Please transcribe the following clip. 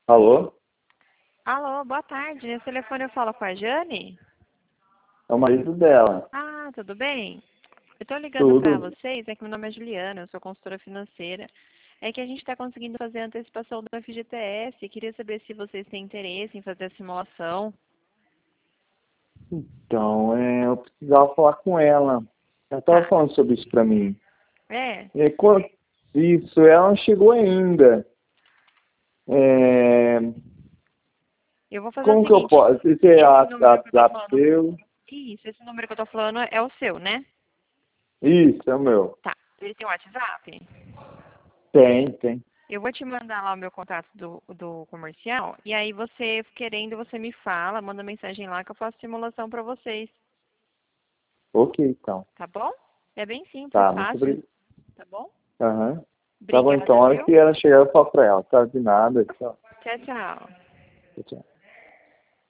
Alô? Alô, boa tarde. Nesse telefone eu falo com a Jane? É o marido dela. Ah, tudo bem? Eu estou ligando para Tudo. vocês, é que meu nome é Juliana, eu sou consultora financeira. É que a gente está conseguindo fazer a antecipação do FGTS. Queria saber se vocês têm interesse em fazer a simulação. Então, eu precisava falar com ela. Ela estava Tá. falando sobre isso pra mim. É, E quando isso, ela não chegou ainda. É, eu vou fazer o como que eu seguinte. posso? Esse é Esse número que eu estou WhatsApp falando... seu? Isso, esse número que eu estou falando é o seu, né? Isso, é o meu. Tá. Ele tem WhatsApp? Tem. Eu vou te mandar lá o meu contato do comercial. E aí você, querendo, você me fala, manda mensagem lá que eu faço simulação para vocês. Ok, então. Tá bom? É bem simples, Tá, muito fácil. obrigado. Tá bom? Aham. Tá bom, então. Obrigada, A hora viu? que ela chegar, eu falo pra ela. Tá de nada. Tchau. Tchau, tchau. Tchau.